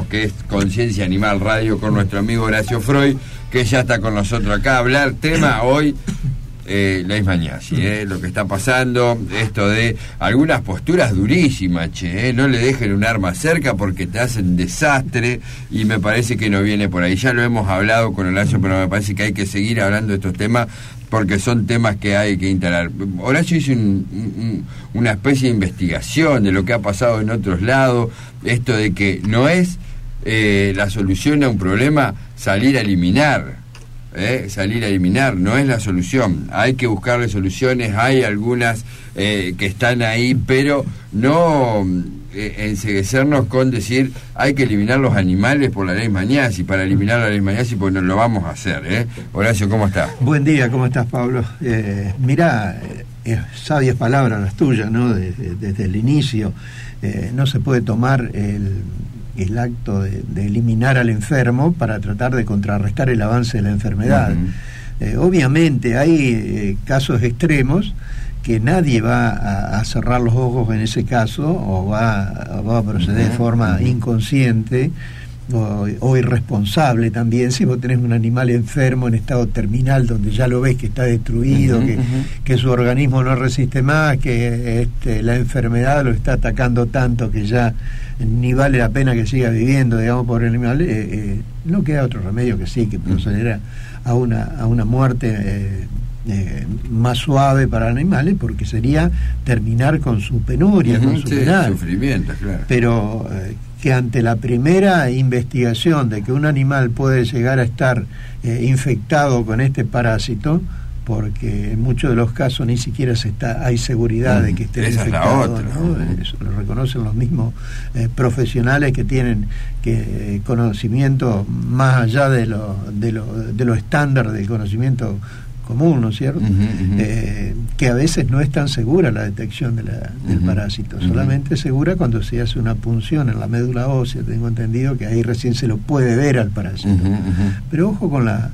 decíamos que es Conciencia Animal Radio con nuestro amigo Horacio Freud, que ya está con nosotros acá a hablar. Tema hoy, leishmaniasis, lo que está pasando, esto de algunas posturas durísimas, no le dejen un arma cerca porque te hacen desastre, y me parece que no viene por ahí. Ya lo hemos hablado con Horacio, pero me parece que hay que seguir hablando de estos temas porque son temas que hay que instalar. Horacio hizo una especie de investigación de lo que ha pasado en otros lados, esto de que no es la solución a un problema salir a eliminar, no es la solución. Hay que buscarle soluciones, hay algunas que están ahí, pero no enceguecernos con decir hay que eliminar los animales por la leishmaniasis, para eliminar la leishmaniasis, pues no lo vamos a hacer. Horacio, ¿cómo estás? Buen día, ¿cómo estás, Pablo? Mirá, sabias palabras las tuyas, ¿no? Desde el inicio, no se puede tomar el acto de eliminar al enfermo para tratar de contrarrestar el avance de la enfermedad. Obviamente hay casos extremos que nadie va a cerrar los ojos en ese caso, o va a proceder de forma inconsciente o irresponsable también. Si vos tenés un animal enfermo en estado terminal, donde ya lo ves que está destruido, que su organismo no resiste más, que la enfermedad lo está atacando tanto que ya ni vale la pena que siga viviendo, digamos, por el animal, no queda otro remedio que sí, que proceder a una muerte más suave para animales, porque sería terminar con su penuria, con su penal. Sufrimiento, claro. Pero que ante la primera investigación de que un animal puede llegar a estar infectado con este parásito, porque en muchos de los casos ni siquiera hay seguridad de que esté infectado, ¿no? Eso lo reconocen los mismos profesionales que tienen conocimiento más allá de lo estándar del conocimiento común, ¿no es cierto? Que a veces no es tan segura la detección del parásito, solamente es segura cuando se hace una punción en la médula ósea. Tengo entendido que ahí recién se lo puede ver al parásito. Pero ojo con la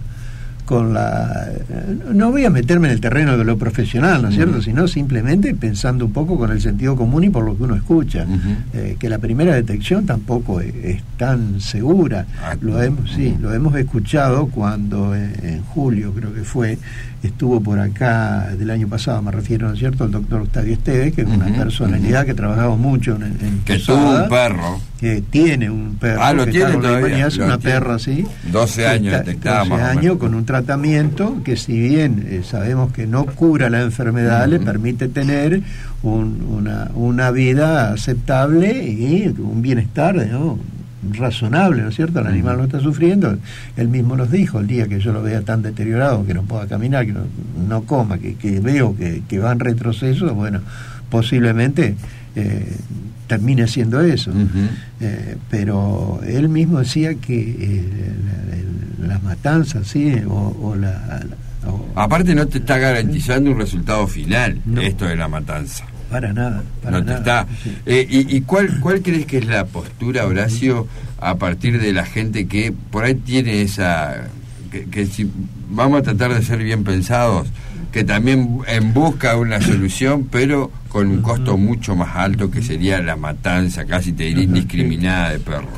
no voy a meterme en el terreno de lo profesional, ¿no es cierto?, sino simplemente pensando un poco con el sentido común y por lo que uno escucha, que la primera detección tampoco es tan segura. Lo hemos escuchado cuando en julio, creo que estuvo por acá del año pasado, me refiero, ¿no es cierto?, el doctor Octavio Esteves, que es una personalidad que trabajaba mucho en que tuvo un perro, que tiene un perro, lo tiene todavía, es una perra, sí, 12 años detectada, 12 años con un tratamiento que, si bien sabemos que no cura la enfermedad, le permite tener una vida aceptable y un bienestar, ¿no?, razonable, ¿no es cierto? El animal no está sufriendo. Él mismo nos dijo, el día que yo lo vea tan deteriorado, que no pueda caminar, que no coma, que veo que va en retroceso, bueno, posiblemente termine haciendo eso. Pero él mismo decía que las matanzas, ¿sí? Aparte no te está garantizando un resultado final, esto de la matanza. Para nada. Está. Sí. ¿Y cuál crees que es la postura, Horacio, a partir de la gente que por ahí tiene esa... que si vamos a tratar de ser bien pensados, que también busca una solución, pero con un costo mucho más alto, que sería la matanza, casi te diría indiscriminada, de perros?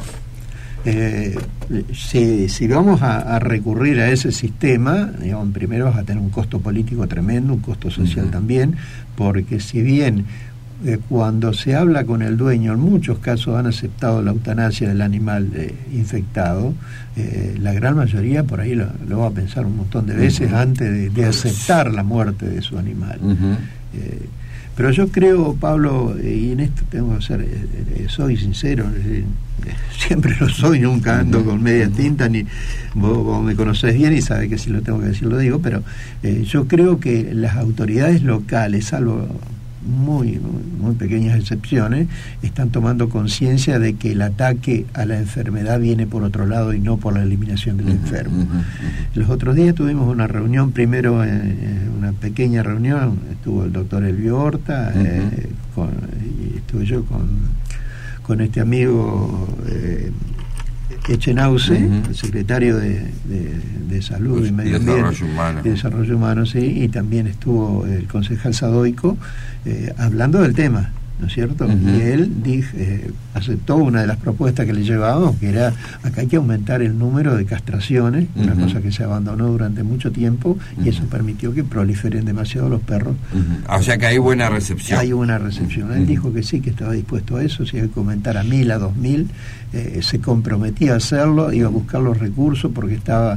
Si vamos a recurrir a ese sistema, digamos, primero vas a tener un costo político tremendo, un costo social también, porque si bien cuando se habla con el dueño, en muchos casos han aceptado la eutanasia del animal infectado, la gran mayoría por ahí lo va a pensar un montón de veces antes de aceptar la muerte de su animal. Pero yo creo, Pablo, y en esto tengo que ser, soy sincero, siempre lo soy, nunca ando con media tinta, ni vos me conocés bien y sabés que si lo tengo que decir lo digo, pero yo creo que las autoridades locales, salvo muy pequeñas excepciones, están tomando conciencia de que el ataque a la enfermedad viene por otro lado y no por la eliminación del enfermo. Los otros días tuvimos una reunión, primero una pequeña reunión, estuvo el doctor Elvio Horta, y estuve yo con este amigo Echenauce, el secretario de Salud y Medio Ambiente y Desarrollo Humano, sí, y también estuvo el concejal Sadoico, hablando del tema. ¿no es cierto? Y él aceptó una de las propuestas que le llevábamos, que era, acá hay que aumentar el número de castraciones, una cosa que se abandonó durante mucho tiempo, y eso permitió que proliferen demasiado los perros. O sea que hay buena recepción. Hay buena recepción. Él dijo que sí, que estaba dispuesto a eso, si hay que aumentar a 1.000, a 2.000, se comprometía a hacerlo, iba a buscar los recursos porque estaba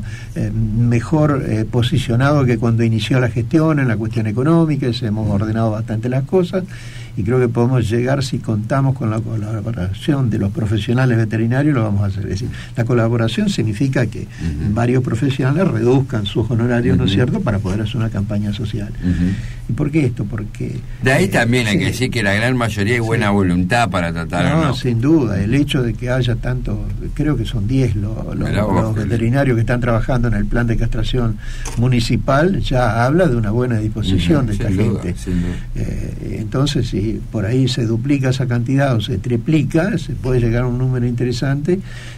mejor posicionado que cuando inició la gestión en la cuestión económica, y se hemos ordenado bastante las cosas, y creo que podemos llegar, si contamos con la colaboración de los profesionales veterinarios, lo vamos a hacer. Es decir, la colaboración significa que varios profesionales reduzcan sus honorarios, ¿no es cierto?, para poder hacer una campaña social. ¿Y por qué esto? Porque de ahí también hay que decir que la gran mayoría hay buena voluntad para tratar. No, sin duda, el hecho de que haya tanto, creo que son 10 los veterinarios que están trabajando en el plan de castración municipal, ya habla de una buena disposición de esta gente. Entonces, si por ahí se duplica esa cantidad o se triplica, se puede llegar a un número interesante,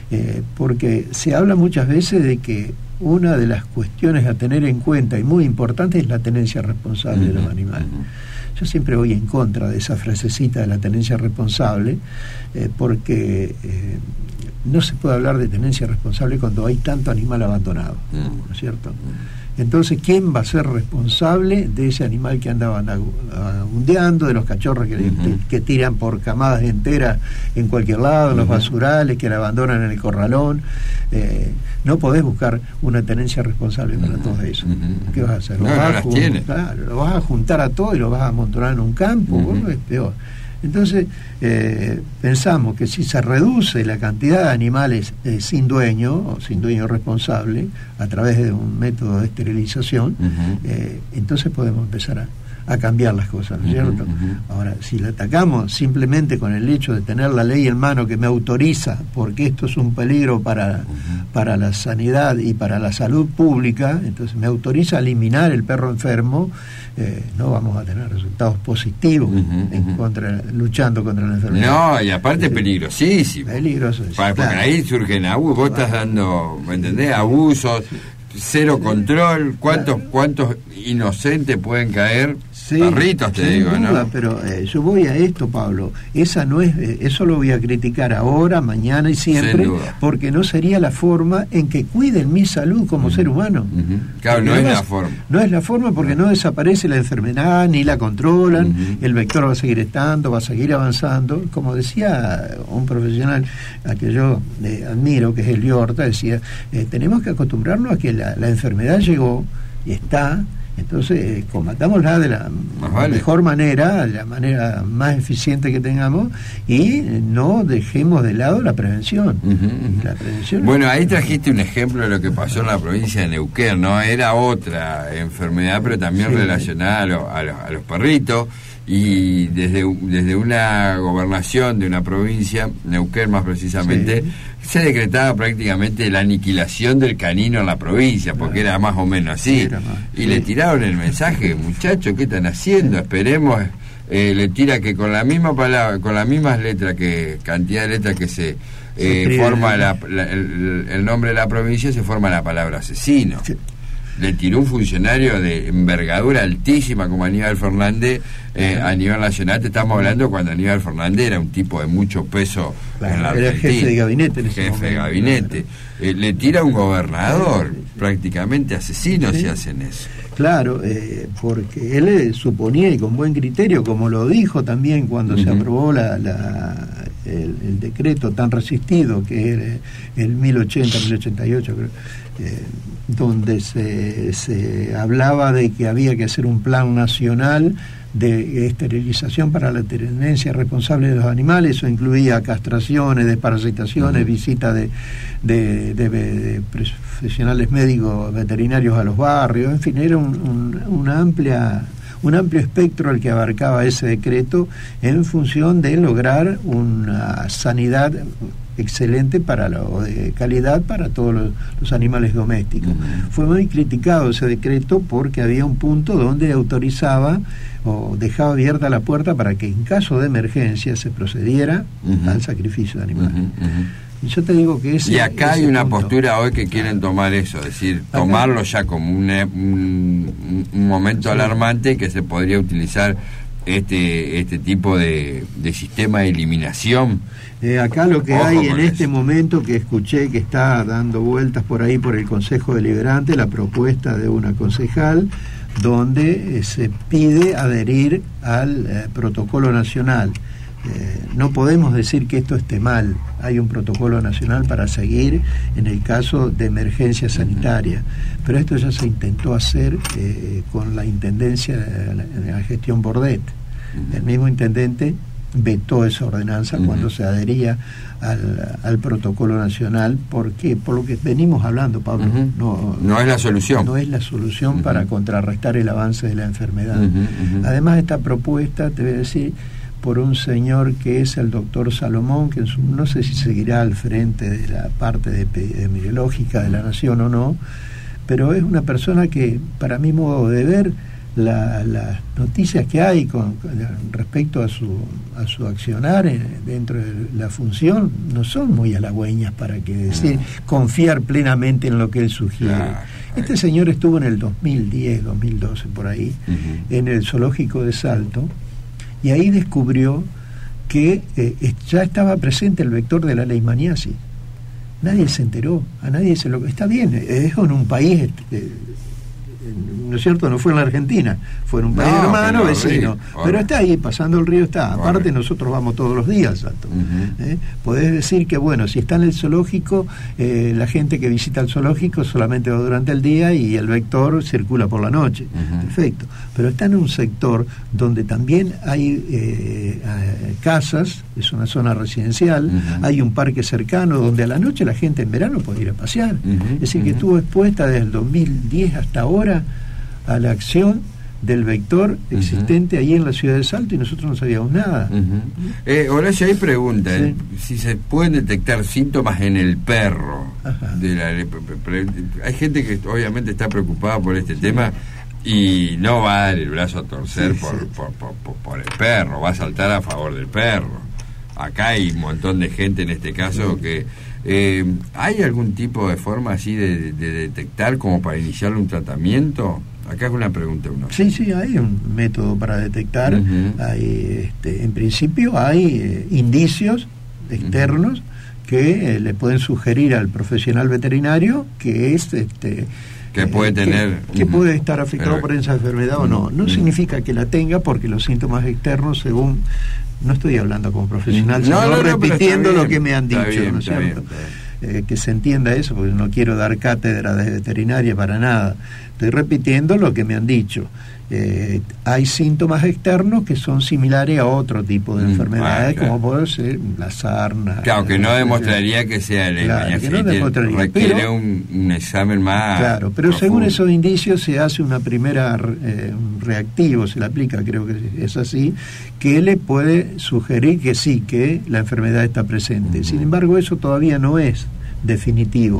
porque se habla muchas veces de que una de las cuestiones a tener en cuenta y muy importante es la tenencia responsable de los animales. Yo siempre voy en contra de esa frasecita de la tenencia responsable, porque no se puede hablar de tenencia responsable cuando hay tanto animal abandonado, ¿no es cierto? Entonces, ¿quién va a ser responsable de ese animal que anda vagabundeando, de los cachorros que tiran por camadas enteras en cualquier lado, en los basurales, que la abandonan en el corralón? No podés buscar una tenencia responsable para todo eso. ¿Qué vas a hacer? Lo vas a juntar a todo y lo vas a amontonar en un campo, bueno, es peor. Entonces, pensamos que si se reduce la cantidad de animales sin dueño o sin dueño responsable a través de un método de esterilización, entonces podemos empezar a cambiar las cosas, ¿no es cierto? Ahora, si le atacamos simplemente con el hecho de tener la ley en mano que me autoriza, porque esto es un peligro para la sanidad y para la salud pública, entonces me autoriza a eliminar el perro enfermo, no vamos a tener resultados positivos luchando contra la enfermedad. No, y aparte peligrosísimo. Peligroso. Porque ahí surgen abusos, vos estás dando, ¿me entendés? Abusos, cero control, ¿cuántos inocentes pueden caer? Perritos, te digo, duda, ¿no? Pero yo voy a esto, Pablo. Esa no es, eso lo voy a criticar ahora, mañana y siempre, porque no sería la forma en que cuiden mi salud como ser humano. Claro, no es la forma. No es la forma porque no desaparece la enfermedad, ni la controlan, el vector va a seguir estando, va a seguir avanzando. Como decía un profesional a que yo admiro, que es Elio Horta, decía, tenemos que acostumbrarnos a que la enfermedad llegó y está. Entonces, combatámosla de la mejor manera, la manera más eficiente que tengamos, y no dejemos de lado la prevención. La prevención. Bueno, ahí trajiste un ejemplo de lo que pasó en la provincia de Neuquén, ¿no? Era otra enfermedad, pero también relacionada a los perritos, y desde una gobernación de una provincia, Neuquén más precisamente, se decretaba prácticamente la aniquilación del canino en la provincia, porque era más o menos así, le tiraron el mensaje, muchachos, ¿qué están haciendo? Esperemos, le tira que con la misma palabra, con las mismas letras, que cantidad de letras que se forma el nombre de la provincia, se forma la palabra asesino. Le tiró un funcionario de envergadura altísima como Aníbal Fernández a nivel nacional. Te estamos hablando cuando Aníbal Fernández era un tipo de mucho peso en la Argentina. Era jefe de gabinete. Jefe de gabinete. Le tira a un gobernador, prácticamente asesino si hacen eso. Claro, porque él suponía, y con buen criterio, como lo dijo también cuando se aprobó el decreto tan resistido que era el 1088, creo, donde se hablaba de que había que hacer un plan nacional de esterilización para la tenencia responsable de los animales. Eso incluía castraciones, desparasitaciones, visitas de profesionales médicos veterinarios a los barrios, en fin, era un amplio espectro el que abarcaba ese decreto en función de lograr una sanidad excelente o de calidad para todos los animales domésticos. Fue muy criticado ese decreto porque había un punto donde autorizaba o dejaba abierta la puerta para que en caso de emergencia se procediera al sacrificio de animales. Y yo te digo que y acá hay una postura hoy que quieren tomar eso, es decir, tomarlo ya como un momento alarmante, que se podría utilizar este tipo de sistema de eliminación? Acá lo que hay en este momento, que escuché que está dando vueltas por ahí por el Consejo Deliberante, la propuesta de una concejal donde se pide adherir al protocolo nacional. No podemos decir que esto esté mal. Hay un protocolo nacional para seguir en el caso de emergencia sanitaria, pero esto ya se intentó hacer con la intendencia de la gestión Bordet. El mismo intendente vetó esa ordenanza cuando se adhería al protocolo nacional, porque por lo que venimos hablando, Pablo, no es la solución. No es la solución para contrarrestar el avance de la enfermedad. Además, esta propuesta, te voy a decir, por un señor que es el doctor Salomón, que no sé si seguirá al frente de la parte de epidemiológica de la Nación o no, pero es una persona que, para mi modo de ver, las noticias que hay con respecto a su accionar dentro de la función no son muy halagüeñas para que decir confiar plenamente en lo que él sugiere. Este señor estuvo en el 2010, 2012 por ahí, en el zoológico de Salto, y ahí descubrió que ya estaba presente el vector de la leishmaniasis. Nadie se enteró, a nadie se lo... Está bien, es en un país... ¿no es cierto? No fue en la Argentina, fue en un país hermano, vecino, pero está ahí, pasando el río está. Aparte nosotros vamos todos los días, Salto. Podés decir que, bueno, si está en el zoológico, la gente que visita el zoológico solamente va durante el día y el vector circula por la noche. Perfecto. Pero está en un sector donde también hay casas, es una zona residencial, hay un parque cercano donde a la noche la gente en verano puede ir a pasear. Es decir, que estuvo expuesta desde el 2010 hasta ahora a la acción del vector existente ahí en la ciudad de Salto, y nosotros no sabíamos nada. Horacio, hay pregunta, si se pueden detectar síntomas en el perro. Hay gente que obviamente está preocupada por este tema y no va a dar el brazo a torcer por el perro, va a saltar a favor del perro. Acá hay un montón de gente en este caso que... ¿hay algún tipo de forma así de detectar como para iniciar un tratamiento? Acá es una pregunta. Sí, hay un método para detectar. Hay, en principio hay indicios externos que le pueden sugerir al profesional veterinario que es... que puede tener... Que puede estar afectado por esa enfermedad o no. No significa que la tenga, porque los síntomas externos, según... No estoy hablando como profesional, sino repitiendo lo que me han dicho, ¿no es cierto? Que se entienda eso, porque no quiero dar cátedra de veterinaria para nada. Estoy repitiendo lo que me han dicho. Hay síntomas externos que son similares a otro tipo de enfermedades, como puede ser la sarna. Claro, que no demostraría que sea leishmaniasis, requiere un examen más... Claro, pero profundo. Según esos indicios se hace una primera reactivo, se le aplica, creo que es así, que le puede sugerir que sí, que la enfermedad está presente. Sin embargo, eso todavía no es definitivo.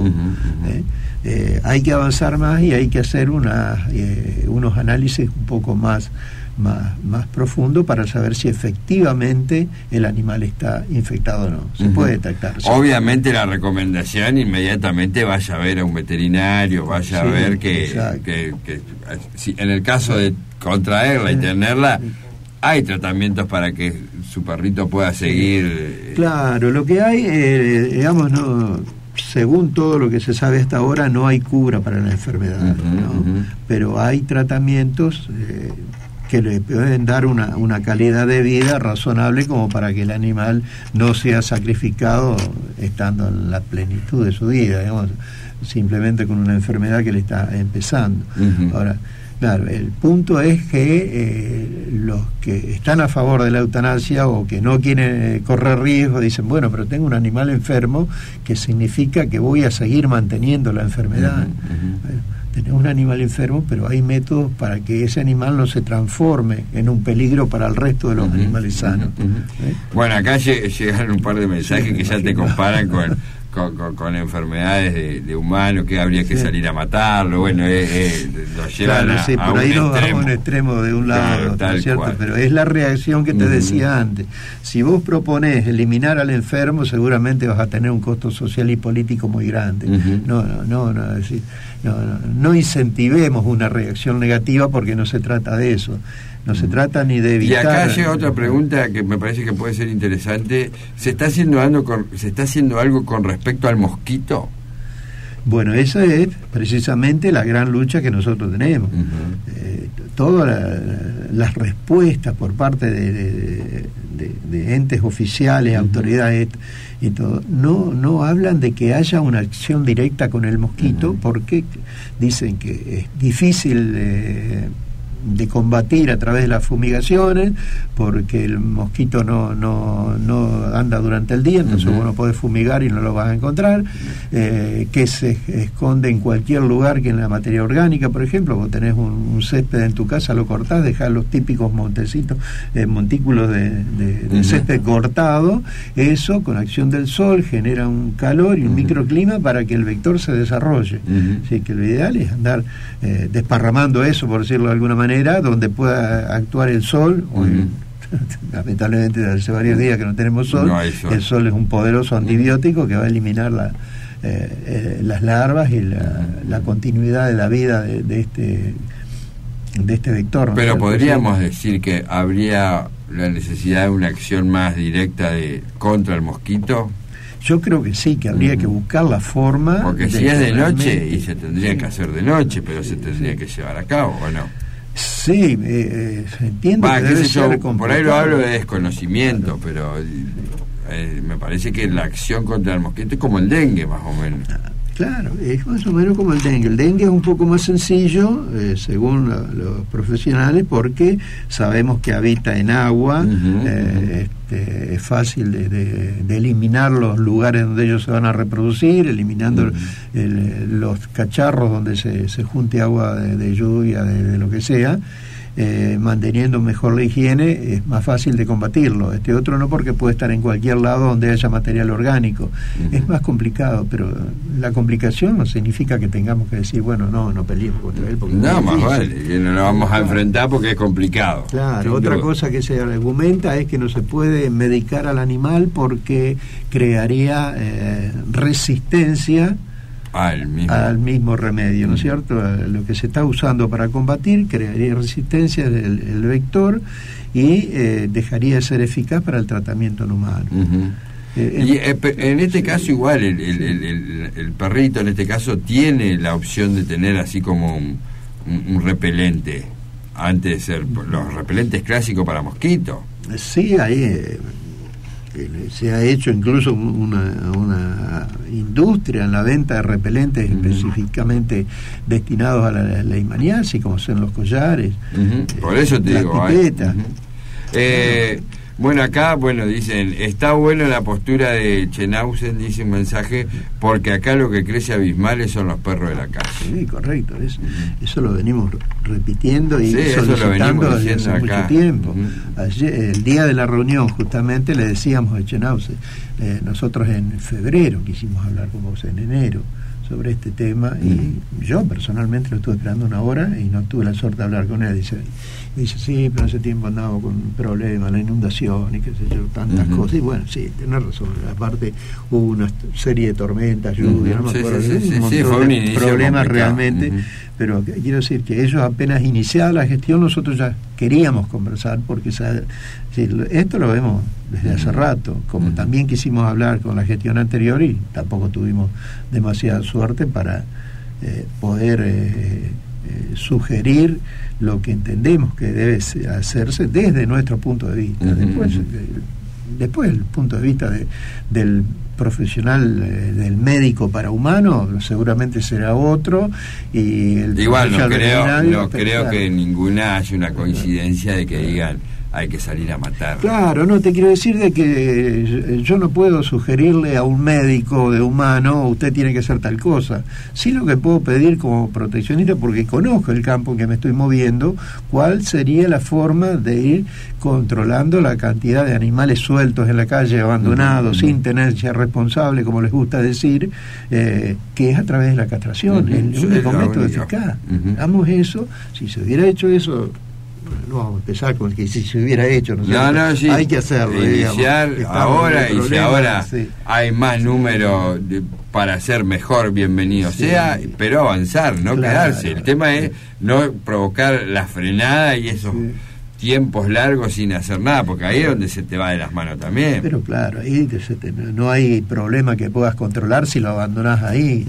Hay que avanzar más y hay que hacer unos análisis un poco más profundos para saber si efectivamente el animal está infectado o no. Se puede detectar. Obviamente la recomendación inmediatamente vaya a ver a un veterinario, vaya a ver que si en el caso de contraerla y tenerla, hay tratamientos para que su perrito pueda seguir. Claro, lo que hay, digamos, según todo lo que se sabe hasta ahora, no hay cura para la enfermedad, pero hay tratamientos que le pueden dar una calidad de vida razonable como para que el animal no sea sacrificado estando en la plenitud de su vida, digamos, simplemente con una enfermedad que le está empezando. Ahora, claro, el punto es que los que están a favor de la eutanasia o que no quieren correr riesgo dicen, bueno, pero tengo un animal enfermo, que significa que voy a seguir manteniendo la enfermedad. Bueno, tenemos un animal enfermo, pero hay métodos para que ese animal no se transforme en un peligro para el resto de los animales sanos. Bueno, acá llegaron un par de mensajes que ya te comparan con enfermedades de humanos, que habría que salir a matarlo, bueno, lo llevan a por ahí un nos vamos extremo. A un extremo de un lado, ¿no es cierto? Pero es la reacción que te decía antes. Si vos proponés eliminar al enfermo, seguramente vas a tener un costo social y político muy grande. Es decir, no incentivemos una reacción negativa, porque no se trata de eso. No se trata ni de evitar... Y acá llega otra pregunta que me parece que puede ser interesante. ¿Se está haciendo algo con respecto al mosquito? Bueno, esa es precisamente la gran lucha que nosotros tenemos. Todas las respuestas por parte de entes oficiales, autoridades y todo, no hablan de que haya una acción directa con el mosquito, porque dicen que es difícil de combatir a través de las fumigaciones, porque el mosquito no anda durante el día, entonces vos no podés fumigar y no lo vas a encontrar, que se esconde en cualquier lugar, que en la materia orgánica, por ejemplo. Vos tenés un césped en tu casa, lo cortás, dejás los típicos montículos de césped cortado, eso con acción del sol genera un calor y un microclima para que el vector se desarrolle. Así que lo ideal es andar desparramando eso, por decirlo de alguna manera, donde pueda actuar el sol. Lamentablemente hace varios días que no tenemos sol. El sol es un poderoso antibiótico que va a eliminar las larvas y la continuidad de la vida de este vector. Pero podríamos decir que habría la necesidad de una acción más directa contra el mosquito. Yo creo que sí, que habría que buscar la forma. Porque si es de noche, y se tendría que hacer de noche, pero se tendría que llevar a cabo, ¿o no? Sí, entiendo que debe ser complicado. Por ahí lo hablo de desconocimiento, pero me parece que la acción contra el mosquito es como el dengue, más o menos. Claro, es más o menos como el dengue. El dengue es un poco más sencillo, según los profesionales, porque sabemos que habita en agua, es fácil de eliminar los lugares donde ellos se van a reproducir, eliminando los cacharros donde se junte agua de lluvia, de lo que sea. Manteniendo mejor la higiene es más fácil de combatirlo. Este otro no, porque puede estar en cualquier lado donde haya material orgánico. Es más complicado, pero la complicación no significa que tengamos que decir, bueno, no peleemos contra él, porque no, más vale, que no lo vamos a enfrentar porque es complicado. Claro, otra cosa que se argumenta es que no se puede medicar al animal porque crearía resistencia al mismo remedio, ¿no es cierto? Lo que se está usando para combatir crearía resistencia del vector y dejaría de ser eficaz para el tratamiento en humano. Y en este caso igual el perrito en este caso tiene la opción de tener así como un repelente, antes de ser los repelentes clásicos para mosquitos. Sí, ahí se ha hecho incluso una industria en la venta de repelentes específicamente destinados a la leishmaniasis, como son los collares, por eso te digo, las pipetas. Bueno, acá, dicen, está buena la postura de Chenhausen, dice un mensaje, porque acá lo que crece abismales son los perros de la calle. Sí, correcto, eso lo venimos repitiendo y solicitando desde hace mucho tiempo. Ayer, el día de la reunión, justamente, le decíamos a Chenhausen, nosotros en febrero quisimos hablar con vos, en enero, sobre este tema, y yo personalmente lo estuve esperando una hora y no tuve la suerte de hablar con él. Dice, sí, pero hace tiempo andaba con problemas, la inundación y qué sé yo, tantas cosas. Y bueno, sí, tenés razón. Aparte hubo una serie de tormentas, lluvias, no me acuerdo, un montón de problemas realmente. Pero quiero decir que ellos apenas iniciada la gestión, nosotros ya queríamos conversar, porque esto lo vemos desde hace rato, como también quisimos hablar con la gestión anterior y tampoco tuvimos demasiada suerte para poder sugerir lo que entendemos que debe hacerse desde nuestro punto de vista. Después el punto de vista del profesional, del médico para humano, seguramente será otro, y igual no creo que ninguna haya una coincidencia de que digan hay que salir a matar. Claro, no te quiero decir de que yo no puedo sugerirle a un médico de humano, usted tiene que hacer tal cosa. Sí, lo que puedo pedir como proteccionista, porque conozco el campo en que me estoy moviendo, cuál sería la forma de ir controlando la cantidad de animales sueltos en la calle, abandonados, sin tenencia responsable, como les gusta decir, que es a través de la castración, el único método eficaz. Hagamos eso. Si se hubiera hecho eso, no vamos a empezar con que si se hubiera hecho, sí, hay que hacerlo, iniciar ahora, y si ahora hay más número para ser mejor, bienvenido sea, pero avanzar, no quedarse. El tema es no provocar la frenada y esos tiempos largos sin hacer nada, porque ahí es donde se te va de las manos también. Pero claro, ahí no hay problema que puedas controlar si lo abandonás ahí.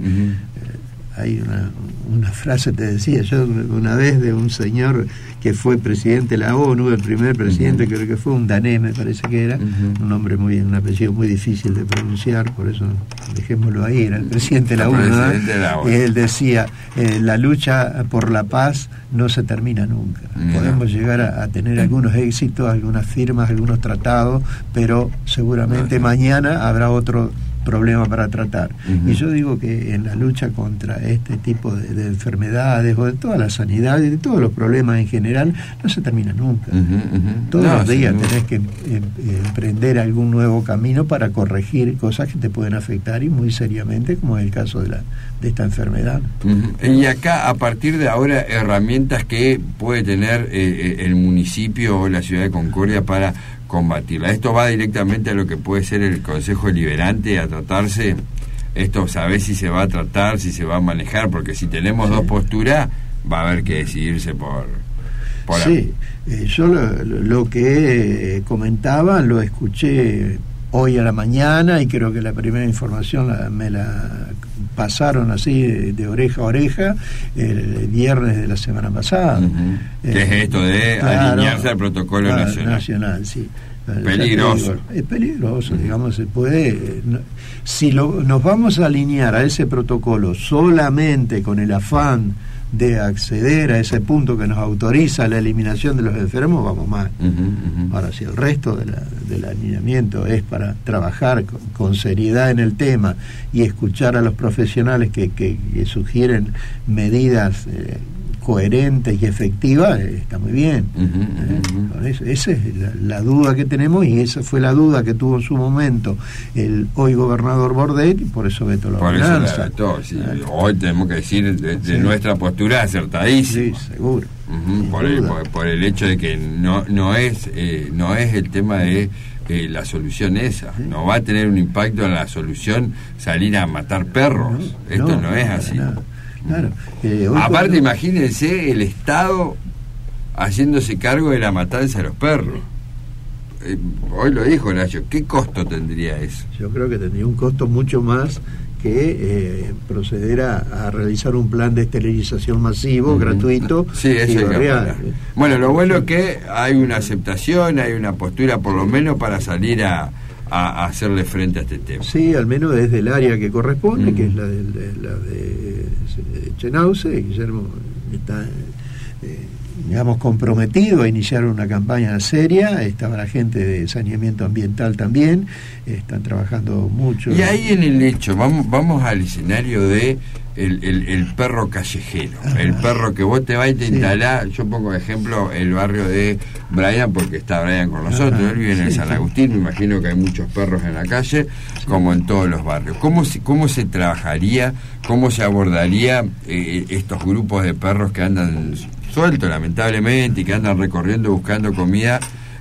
Hay una frase, te decía yo una vez, de un señor que fue presidente de la ONU, el primer presidente, creo que fue un danés, me parece que era, un apellido muy difícil de pronunciar, por eso dejémoslo ahí, era el presidente de la ONU, ¿no? Él decía, la lucha por la paz no se termina nunca. Podemos llegar a tener algunos éxitos, algunas firmas, algunos tratados, pero seguramente mañana habrá otro problema para tratar. Y yo digo que en la lucha contra este tipo de enfermedades, o de toda la sanidad y de todos los problemas en general, no se termina nunca. Todos los días tenés que emprender algún nuevo camino para corregir cosas que te pueden afectar, y muy seriamente, como es el caso de esta enfermedad. Y acá, a partir de ahora, herramientas que puede tener el municipio o la ciudad de Concordia para combatirla. Esto va directamente a lo que puede ser el Consejo Deliberante, a tratarse. Esto, sabés si se va a tratar, si se va a manejar, porque si tenemos dos posturas, va a haber que decidirse por sí. Yo lo que comentaba lo escuché hoy a la mañana, y creo que la primera información me la pasaron así de oreja a oreja el viernes de la semana pasada. ¿Qué es esto de alinearse al protocolo nacional? Sí. Peligroso. Es peligroso, digamos, se puede... si nos vamos a alinear a ese protocolo solamente con el afán de acceder a ese punto que nos autoriza la eliminación de los enfermos, vamos mal. Ahora, si el resto del alineamiento es para trabajar con seriedad en el tema y escuchar a los profesionales que sugieren medidas coherentes y efectivas, está muy bien. Esa es la duda que tenemos, y esa fue la duda que tuvo en su momento el hoy gobernador Bordet, y por eso vetó la ordenanza. Hoy tenemos que decir de nuestra postura acertadísima. Sí, seguro. Por el hecho de que no es el tema de la solución esa. No va a tener un impacto en la solución salir a matar perros. Esto no es así. Claro. Aparte, imagínense el Estado haciéndose cargo de la matanza de los perros. Hoy lo dijo Horacio, ¿qué costo tendría eso? Yo creo que tendría un costo mucho más que proceder a realizar un plan de esterilización masivo, gratuito. Sí, eso es real. Bueno, lo bueno es que hay una aceptación, hay una postura por lo menos para salir a hacerle frente a este tema. Sí, al menos desde el área que corresponde, que es la de Chenauce. Guillermo está digamos comprometido a iniciar una campaña seria. Estaba la gente de saneamiento ambiental también, están trabajando mucho. Y ahí en el hecho, vamos al escenario de el perro callejero, el perro que vos te vas a instalar. Yo pongo de ejemplo el barrio de Brian, porque está Brian con nosotros. Él vive en el San Agustín, me imagino que hay muchos perros en la calle, como en todos los barrios. ¿Cómo se trabajaría, cómo se abordaría estos grupos de perros que andan sueltos, lamentablemente, y que andan recorriendo buscando comida?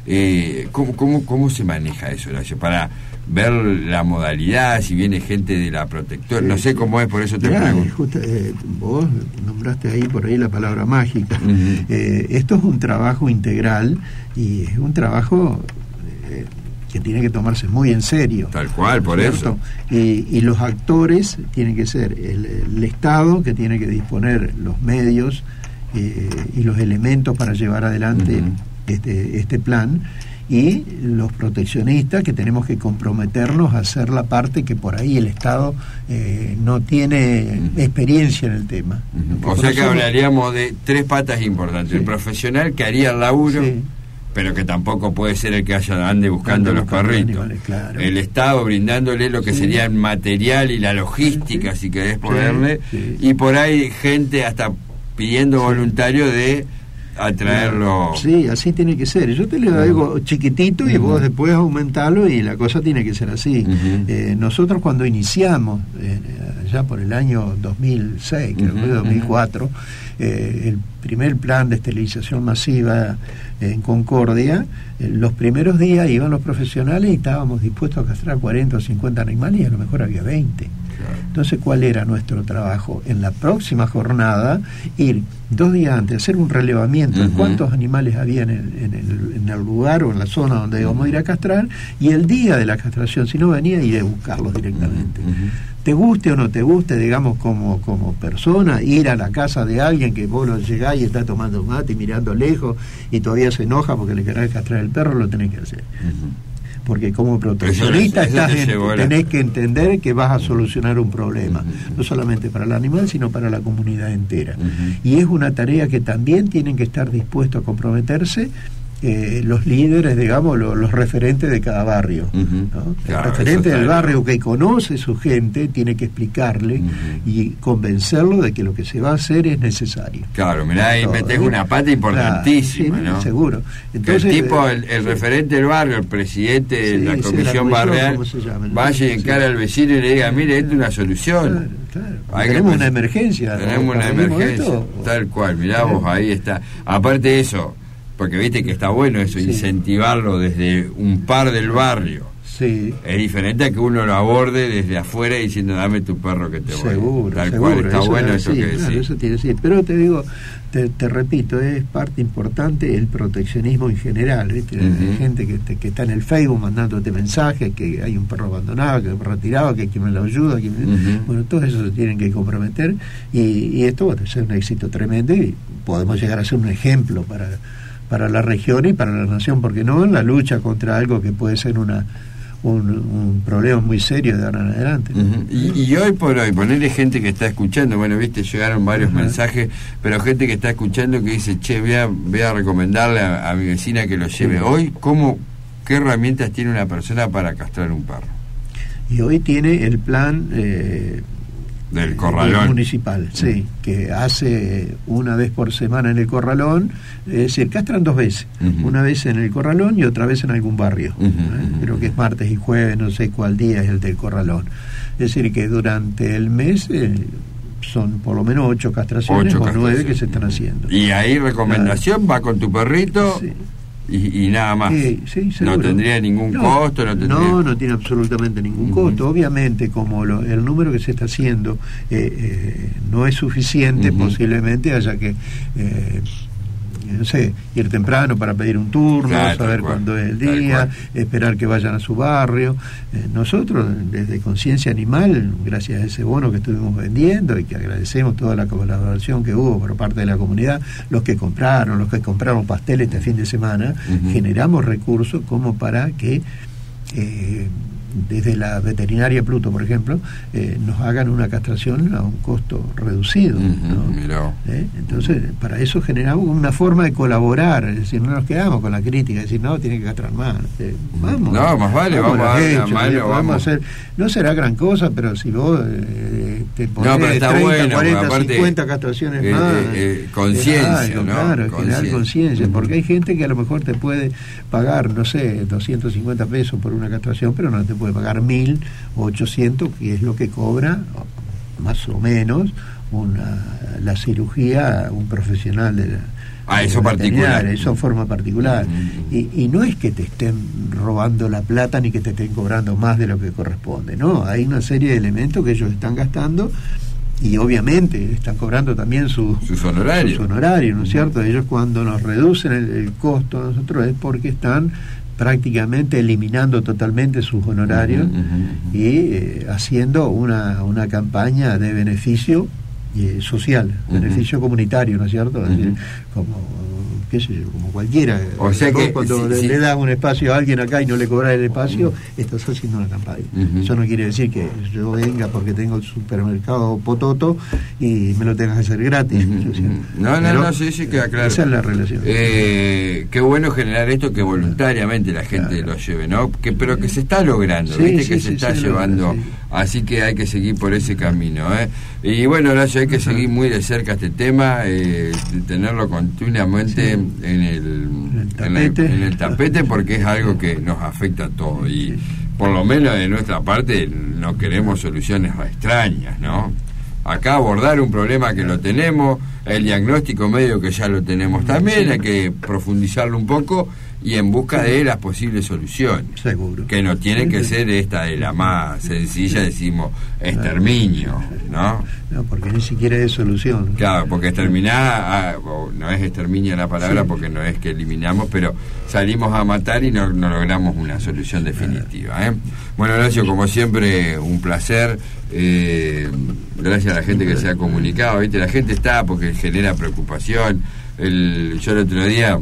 ¿Cómo se maneja eso, Horacio? Para ver la modalidad, si viene gente de la protectora, no sé cómo es, por eso te pregunto. Vos nombraste ahí por ahí la palabra mágica. Esto es un trabajo integral, y es un trabajo que tiene que tomarse muy en serio. Tal cual, por ¿cierto? Eso. Y los actores tienen que ser el Estado, que tiene que disponer los medios y los elementos para llevar adelante este plan, y los proteccionistas, que tenemos que comprometernos a hacer la parte que por ahí el Estado no tiene experiencia en el tema. O sea que hablaríamos de tres patas importantes. Sí. El profesional que haría el laburo, pero que tampoco puede ser el que ande buscando los perritos. Animales, claro. El Estado brindándole lo que sería el material y la logística, si querés ponerle, y por ahí gente hasta pidiendo voluntario de atraerlo. Sí, así tiene que ser. Yo te le doy algo chiquitito y vos después aumentarlo, y la cosa tiene que ser así. Nosotros cuando iniciamos, ya por el año 2006, creo que fue 2004, el primer plan de esterilización masiva en Concordia, los primeros días iban los profesionales y estábamos dispuestos a castrar 40 o 50 animales, y a lo mejor había 20. Entonces, ¿cuál era nuestro trabajo? En la próxima jornada, ir 2 días antes, hacer un relevamiento de cuántos animales había en el lugar o en la zona donde íbamos a ir a castrar, y el día de la castración, si no venía, ir a buscarlos directamente. Te guste o no te guste, digamos, como persona, ir a la casa de alguien que vos lo llegás y está tomando un mate y mirando lejos y todavía se enoja porque le querés castrar el perro, lo tenés que hacer. Porque como proteccionista tenés que entender que vas a solucionar un problema, no solamente para el animal, sino para la comunidad entera. Y es una tarea que también tienen que estar dispuestos a comprometerse los líderes, digamos, los referentes de cada barrio, ¿no? Claro, el referente del barrio que conoce su gente tiene que explicarle y convencerlo de que lo que se va a hacer es necesario. Claro, mirá, ahí metés una pata importantísima, claro, ¿no? Seguro. Entonces, que el tipo, el referente del barrio, el presidente de la comisión barrial, vaya y encara al vecino y le diga, mire, esto es una solución. Claro. Tenemos una emergencia. Tenemos una emergencia, tal cual, mirá vos, ahí está. Aparte de eso, porque viste que está bueno eso, incentivarlo desde un par del barrio. Sí. Es diferente a que uno lo aborde desde afuera diciendo, dame tu perro que te voy. Seguro, tal seguro, cual, está bueno eso que decís. Claro, eso tiene que ser. Pero te digo, te repito, es parte importante el proteccionismo en general, ¿viste? Hay gente que está en el Facebook mandándote mensajes, que hay un perro abandonado, que retirado, que hay quien me lo ayuda, bueno, todo eso se tienen que comprometer, y esto va a ser un éxito tremendo, y podemos llegar a ser un ejemplo para la región y para la nación, porque no en la lucha contra algo que puede ser un problema muy serio de ahora en adelante. Y hoy por hoy, ponerle gente que está escuchando, bueno, viste, llegaron varios mensajes, pero gente que está escuchando que dice, che, voy a recomendarle a mi vecina que lo lleve. Hoy, ¿qué herramientas tiene una persona para castrar un perro? Y hoy tiene el plan del corralón municipal, que hace una vez por semana en el corralón, es decir, castran 2 veces, una vez en el corralón y otra vez en algún barrio, creo que es martes y jueves, no sé cuál día es el del corralón, es decir, que durante el mes son por lo menos 8 castraciones o 9 que se están haciendo. Y ahí recomendación, va con tu perrito y nada más. No tendría ningún costo. No tiene absolutamente ningún costo. Obviamente, como el número que se está haciendo no es suficiente, posiblemente haya que no sé, ir temprano para pedir un turno, saber cuándo es el día, esperar que vayan a su barrio. Nosotros, desde Conciencia Animal, gracias a ese bono que estuvimos vendiendo y que agradecemos toda la colaboración que hubo por parte de la comunidad, los que compraron pasteles este fin de semana, generamos recursos como para que desde la veterinaria Pluto, por ejemplo, nos hagan una castración a un costo reducido, ¿no? Entonces, para eso generamos una forma de colaborar, es decir, no nos quedamos con la crítica, es decir, no, tiene que castrar más. Vamos. No, más vale, vamos a hacer. No será gran cosa, pero si vos te pones 30, bueno, 40, 50 castraciones más, conciencia, ¿no? Claro, generar conciencia, porque hay gente que a lo mejor te puede pagar, no sé, 250 pesos por una castración, pero no te puede pagar 1.000 o 800, que es lo que cobra más o menos la cirugía un profesional de eso particular, eso forma particular. Y no es que te estén robando la plata ni que te estén cobrando más de lo que corresponde, no, hay una serie de elementos que ellos están gastando y obviamente están cobrando también sus honorarios, ¿no es cierto? Ellos cuando nos reducen el costo a nosotros es porque están prácticamente eliminando totalmente sus honorarios y haciendo una campaña de beneficio social, beneficio comunitario, ¿no es cierto? Es decir, como cualquiera. O sea que cuando le das un espacio a alguien acá y no le cobras el espacio, estás haciendo una campaña. Eso no quiere decir que yo venga porque tengo el supermercado Pototo y me lo tengas que hacer gratis. No, sí, queda claro. Esa es la relación. Qué bueno generar esto, que voluntariamente la gente lo lleve, ¿no? Pero que se está logrando, ¿viste? Que se está llevando. Así que hay que seguir por ese camino, Y bueno, Horacio, hay que seguir muy de cerca este tema, tenerlo continuamente en el tapete, porque es algo que nos afecta a todos, y por lo menos de nuestra parte no queremos soluciones extrañas, ¿no? acá abordar un problema que lo tenemos, el diagnóstico medio que ya lo tenemos también, hay que profundizarlo un poco y en busca de las posibles soluciones. Seguro. Que no tiene que ser esta de la más sencilla, decimos, exterminio, ¿no? No, porque ni siquiera es solución. Claro, porque exterminar, no es exterminio la palabra, porque no es que eliminamos, pero salimos a matar y no logramos una solución definitiva, ¿eh? Bueno, Horacio, como siempre, un placer. Gracias a la gente que se ha comunicado, ¿viste? La gente está porque genera preocupación. Yo el otro día,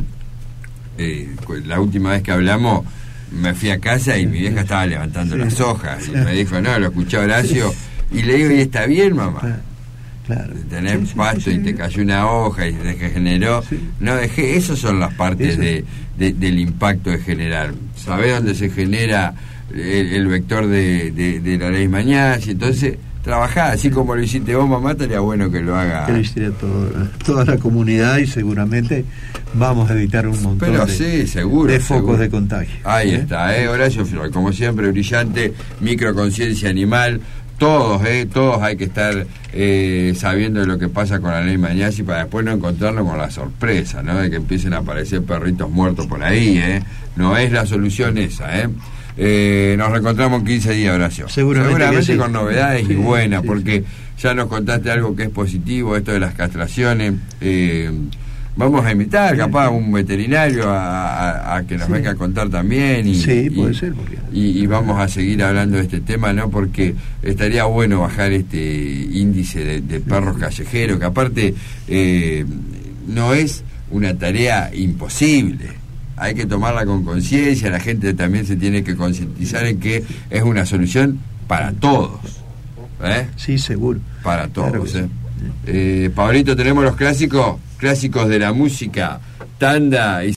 la última vez que hablamos, me fui a casa y mi vieja estaba levantando las hojas y me dijo, no, lo escuché a Horacio, y le digo, ¿y está bien, mamá? Claro. Tenés pasto y te cayó una hoja y se generó. No dejé, esas son las partes del impacto de generar. ¿Sabés dónde se genera el vector de la ley Mañás? Y entonces trabajá, así como lo hiciste vos, mamá, estaría bueno que lo haga. Que lo hiciera toda la comunidad y seguramente vamos a evitar un montón de focos de contagio. Ahí está, Horacio Freud, como siempre, brillante, microconciencia animal. Todos hay que estar sabiendo de lo que pasa con la ley Mañás y para después no encontrarnos con la sorpresa, ¿no? De que empiecen a aparecer perritos muertos por ahí, No es la solución esa, Nos reencontramos en 15 días, Horacio. Seguramente con novedades y buenas, porque ya nos contaste algo que es positivo, esto de las castraciones. Vamos a invitar capaz a un veterinario a que nos venga a contar también puede ser, y vamos a seguir hablando de este tema, ¿no? Porque estaría bueno bajar este índice de perros callejeros, que aparte no es una tarea imposible, hay que tomarla con conciencia, la gente también se tiene que concientizar en que es una solución para todos, Sí, seguro. Para todos, claro. Pablito, tenemos los clásicos de la música, tanda y